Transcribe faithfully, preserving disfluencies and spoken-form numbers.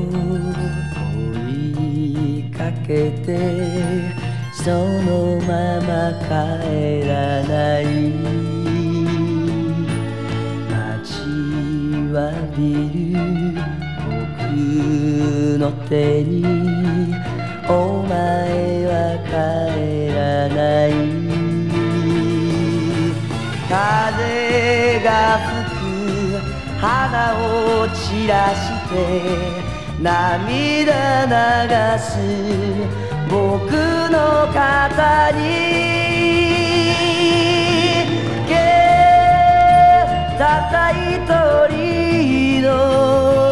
追いかけてそのまま帰らない待ちわびる僕の手にお前は帰らない風が吹く花を散らして涙流す僕の肩にたった一人の